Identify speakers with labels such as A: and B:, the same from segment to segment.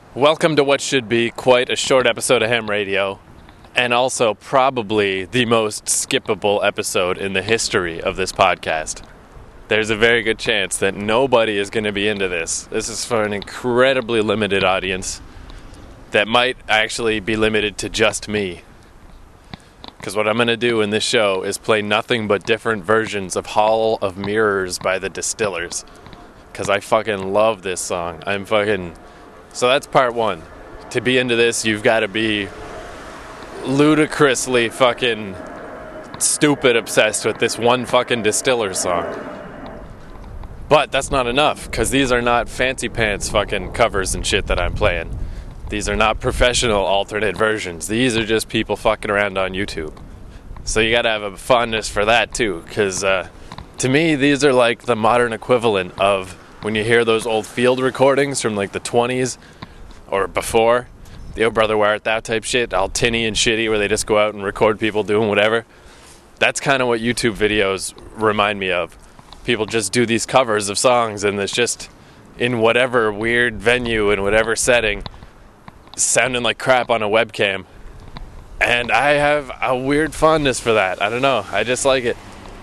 A: Welcome to what should be quite a short episode of Ham Radio, and also probably the most skippable episode in the history of this podcast. There's a very good chance that nobody is going to be into this. This is for an incredibly limited audience that might actually be limited to just me. Because what I'm going to do in this show is play nothing but different versions of Hall of Mirrors by the Distillers. Because I fucking love this song. So that's part one. To be into this, you've got to be ludicrously fucking stupid obsessed with this one fucking Distillers song. But that's not enough, because these are not fancy pants fucking covers and shit that I'm playing. These are not professional alternate versions. These are just people fucking around on YouTube. So you gotta have a fondness for that too, because to me, these are like the modern equivalent of when you hear those old field recordings from like the 20s or before, the Oh Brother Where Art Thou type shit, all tinny and shitty, where they just go out and record people doing whatever. That's kind of what YouTube videos remind me of. People just do these covers of songs, and it's just in whatever weird venue, in whatever setting, sounding like crap on a webcam. And I have a weird fondness for that. I don't know. I just like it.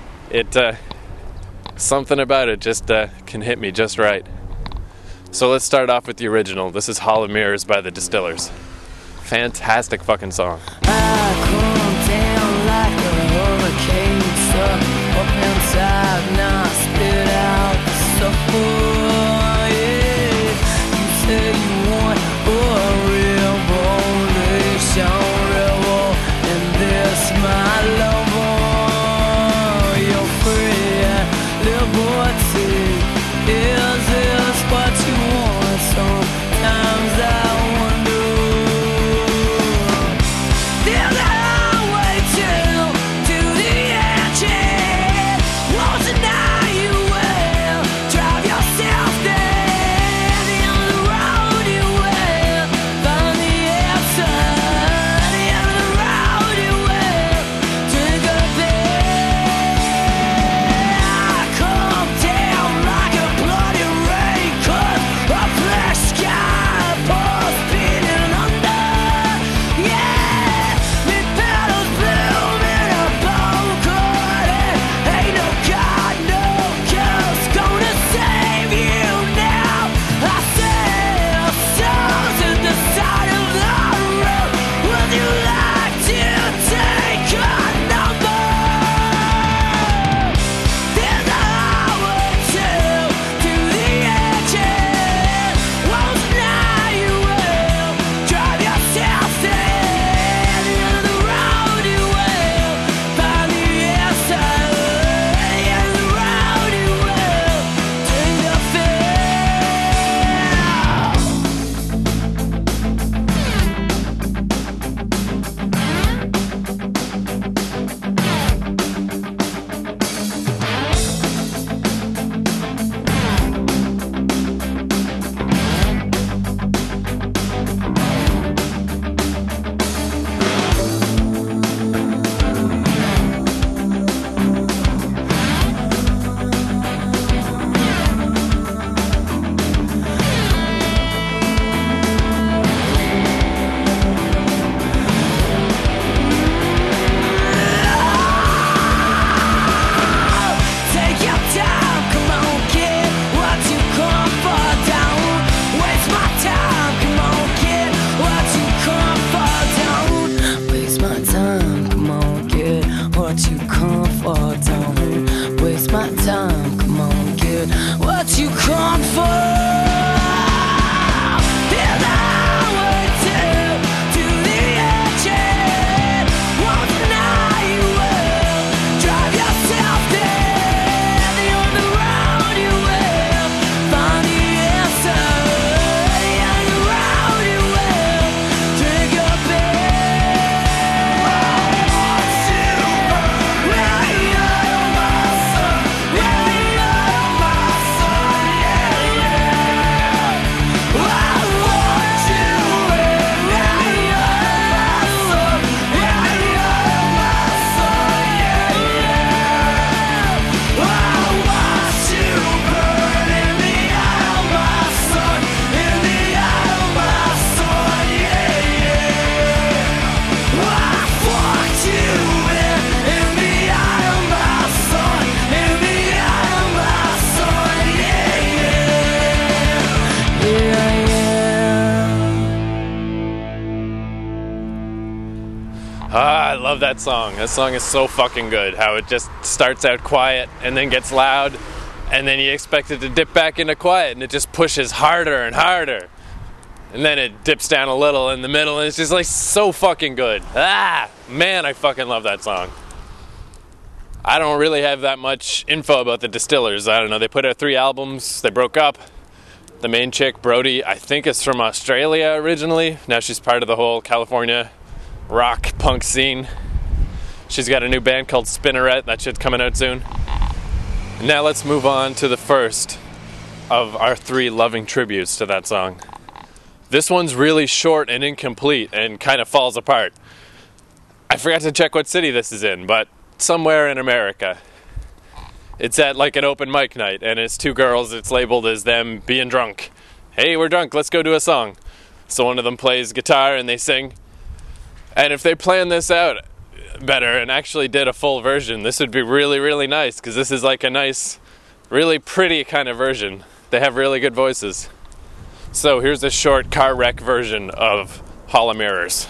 A: Something about it just can hit me just right. So let's start off with the original. This is Hall of Mirrors by the Distillers. Fantastic fucking song.
B: I come down like a hurricane, suck up inside, now spit out the sulfur, yeah. You say you want a revolution, rebel, and this my lover. You're free at liberty. Is this what you want? Sometimes I wonder. There's a highway to the edge. Won't deny you will drive yourself.
A: love that song. That song is so fucking good. How it just starts out quiet and then gets loud, and then you expect it to dip back into quiet, and it just pushes harder and harder. And then it dips down a little in the middle, and it's just like so fucking good. Man, I fucking love that song. I don't really have that much info about the Distillers. I don't know. They put out 3 albums. They broke up. The main chick, Brody, I think is from Australia originally. Now she's part of the whole California rock punk scene. She's got a new band called Spinneret. That shit's coming out soon. Now let's move on to the first of our 3 loving tributes to that song. This one's really short and incomplete and kind of falls apart. I forgot to check what city this is in, but somewhere in America. It's at like an open mic night, and it's 2 girls. It's labeled as them being drunk. Hey, we're drunk, let's go do a song. So one of them plays guitar and they sing. And if they planned this out better and actually did a full version, this would be really, really nice, because this is like a nice, really pretty kind of version. They have really good voices. So here's a short car wreck version of Hall of Mirrors.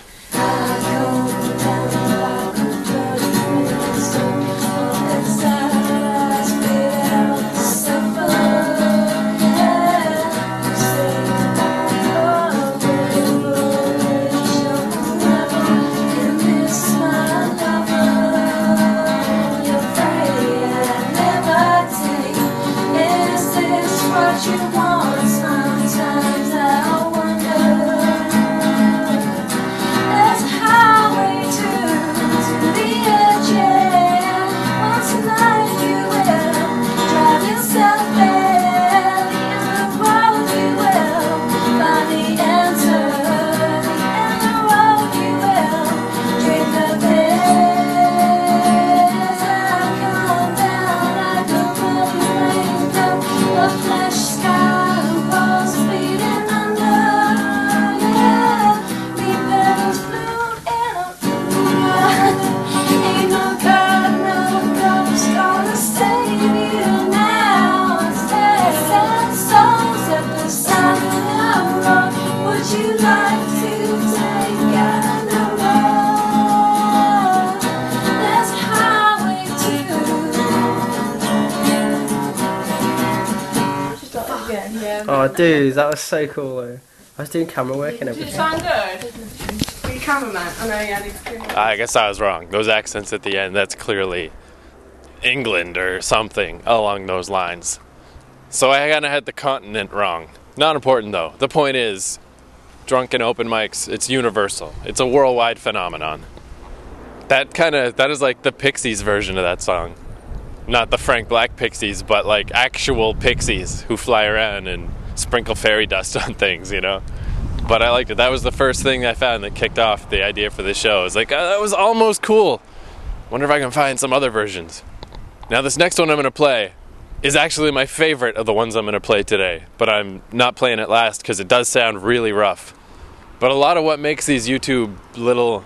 C: Oh, dude, that was so cool though. I was doing camera work and everything.
D: Did it sound good? Were you cameraman? Oh no, yeah,
A: I guess I was wrong. Those accents at the end, that's clearly England or something along those lines. So I kind of had the continent wrong. Not important though. The point is, drunken open mics, it's universal. It's a worldwide phenomenon. That is like the Pixies version of that song. Not the Frank Black Pixies, but like actual pixies who fly around and sprinkle fairy dust on things, you know? But I liked it. That was the first thing I found that kicked off the idea for this show. I was like, oh, that was almost cool. Wonder if I can find some other versions. Now this next one I'm going to play is actually my favorite of the ones I'm going to play today. But I'm not playing it last because it does sound really rough. But a lot of what makes these YouTube little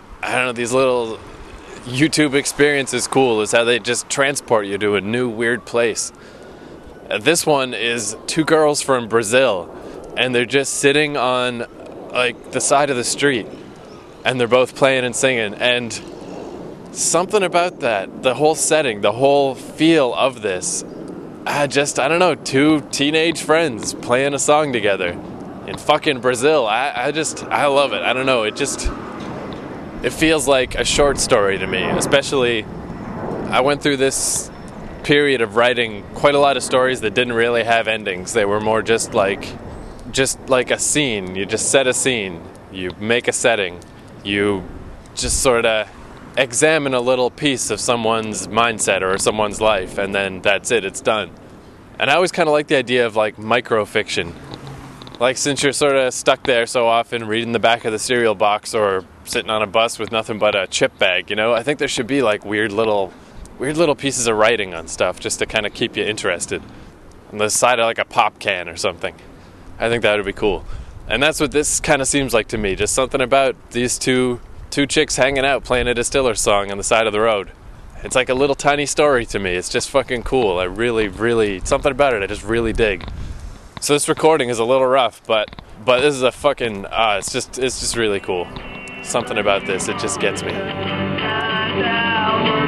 A: YouTube experiences cool is how they just transport you to a new weird place. This one is 2 girls from Brazil, and they're just sitting on like the side of the street, and they're both playing and singing, and something about that, the whole setting, the whole feel of this, I don't know, 2 teenage friends playing a song together in fucking Brazil. I love it. I don't know, it feels like a short story to me. Especially, I went through this period of writing quite a lot of stories that didn't really have endings. They were more just like a scene. You just set a scene, you make a setting, you just sort of examine a little piece of someone's mindset or someone's life, and then that's it, it's done. And I always kind of like the idea of like microfiction. Like, since you're sort of stuck there so often reading the back of the cereal box or sitting on a bus with nothing but a chip bag, you know, I think there should be like weird little pieces of writing on stuff just to kind of keep you interested. On the side of like a pop can or something. I think that would be cool. And that's what this kind of seems like to me. Just something about these two chicks hanging out playing a Distillers song on the side of the road. It's like a little tiny story to me. It's just fucking cool. I really, something about it I just really dig. So this recording is a little rough, but this is a fucking, it's just really cool. Something about this, it just gets me.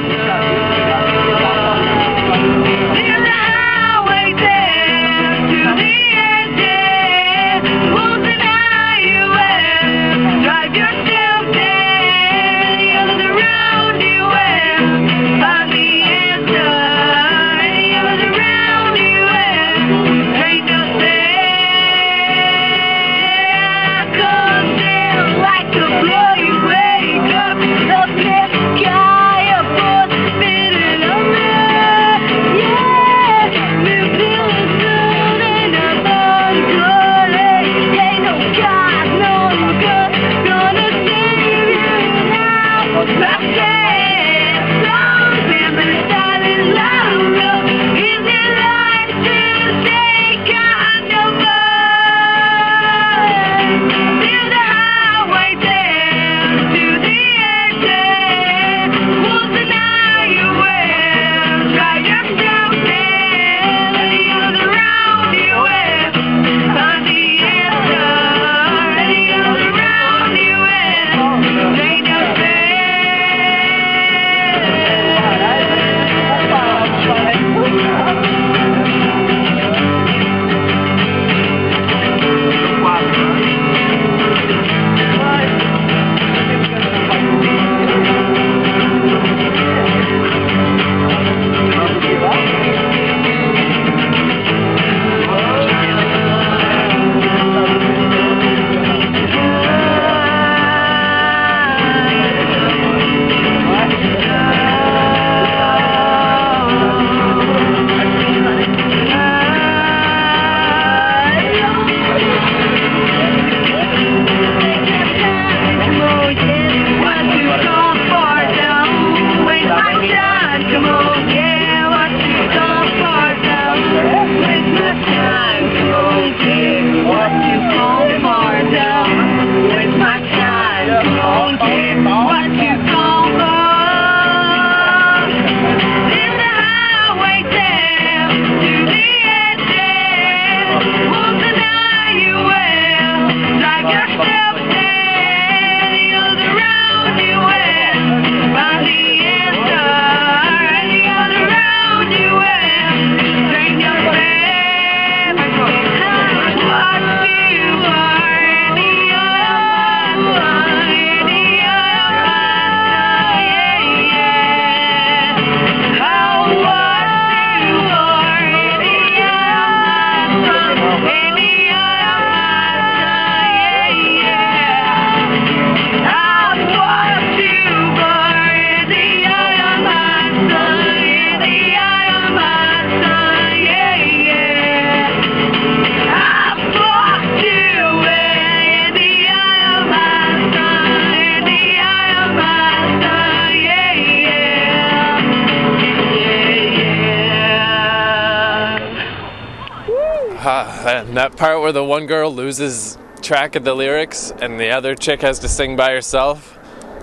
A: And that part where the one girl loses track of the lyrics and the other chick has to sing by herself,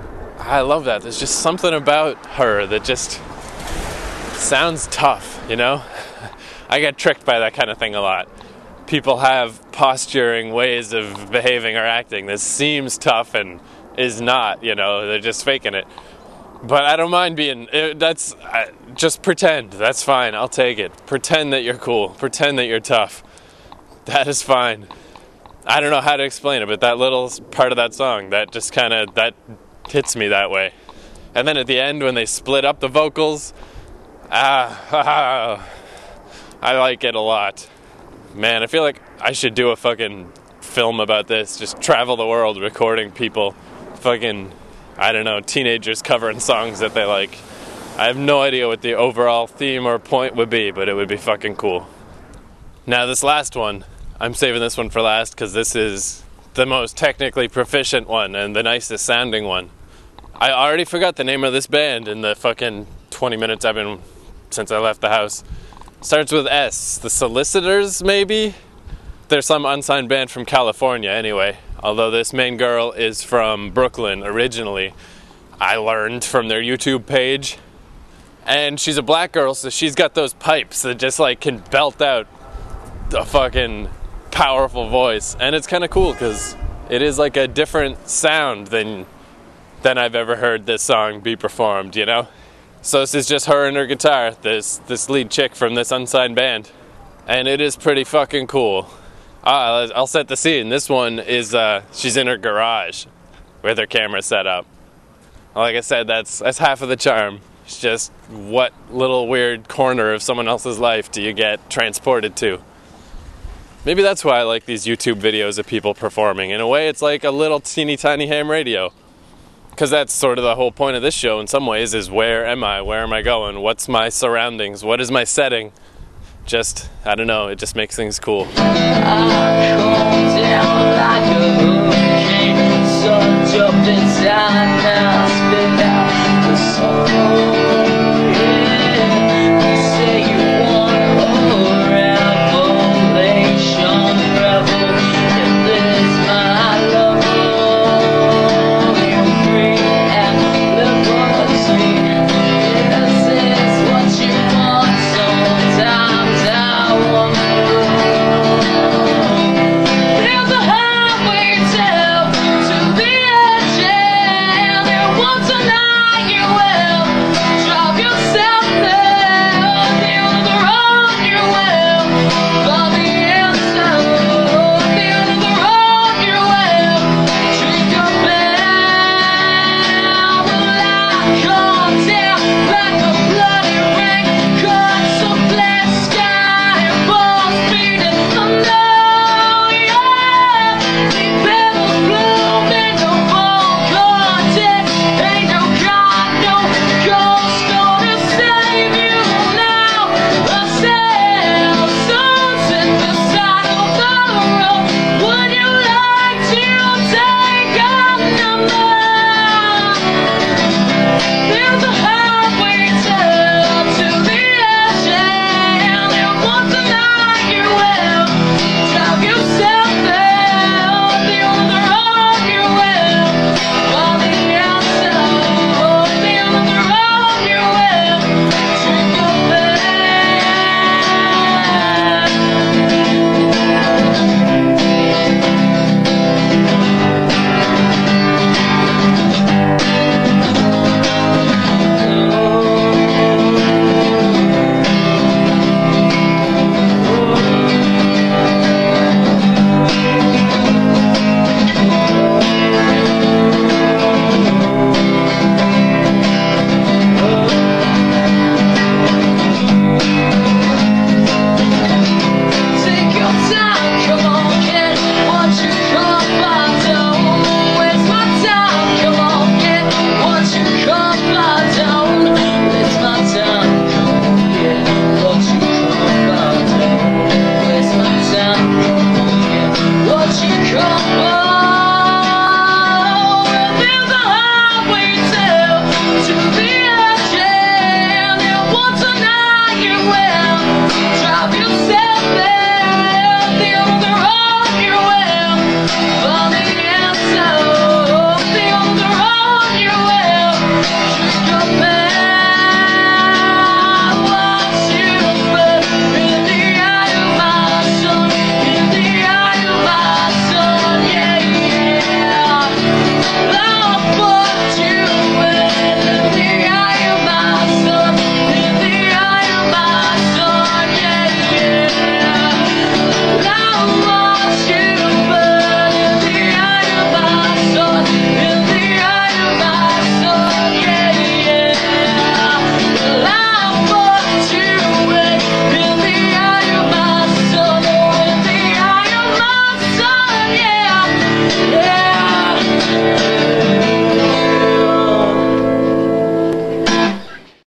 A: I love that. There's just something about her that just sounds tough, you know? I get tricked by that kind of thing a lot. People have posturing ways of behaving or acting that seems tough and is not, you know, they're just faking it. But I don't mind being, just pretend, that's fine, I'll take it. Pretend that you're cool, pretend that you're tough. That is fine. I don't know how to explain it, but that little part of that song, that just kind of, that hits me that way. And then at the end when they split up the vocals, I like it a lot. Man, I feel like I should do a fucking film about this, just travel the world recording people, fucking, I don't know, teenagers covering songs that they like. I have no idea what the overall theme or point would be, but it would be fucking cool. Now this last one, I'm saving this one for last because this is the most technically proficient one and the nicest sounding one. I already forgot the name of this band in the fucking 20 minutes I've been since I left the house. Starts with S. The Solicitors, maybe? They're some unsigned band from California anyway. Although this main girl is from Brooklyn originally. I learned from their YouTube page. And she's a black girl, so she's got those pipes that just like can belt out a fucking powerful voice. And it's kind of cool because it is like a different sound than I've ever heard this song be performed, you know? So this is just her and her guitar, this lead chick from this unsigned band. And it is pretty fucking cool. I'll set the scene. This one is, she's in her garage with her camera set up. Like I said, that's half of the charm. It's just what little weird corner of someone else's life do you get transported to? Maybe that's why I like these YouTube videos of people performing. In a way, it's like a little teeny tiny ham radio. Because that's sort of the whole point of this show in some ways, is where am I? Where am I going? What's my surroundings? What is my setting? Just, I don't know, it just makes things cool.
B: I calm down like a hurricane, sucked up inside now, spit out the sorrow. Yeah, you say you want a revelation, rebel. If this my lover, you're free and liberty. This is what you want sometimes. I wonder. There's a highway down to the edge, and there once a night you will drive yourself there. The end of the road you will find the answer. The end of the road you will drink your bell. Well, I come down like a bloody rain, cuts a black sky and balls beating thunder. Yeah, the petals bloom in the fall content. Ain't no God, no ghost gonna save you now. A sail soon at the side of the road. Would you like to take a number? There's a highway down to the edge, and there once a night you will drive yourself there. The end of the road you will find the answer. The end of the road you will drink your bell. Take your time, come on, kid. Won't you come by? Don't waste my time. Come on, kid. Won't you come by? Don't waste my time. Come on, kid. Won't you come by? Don't waste my time. Come on, kid. Won't you come by?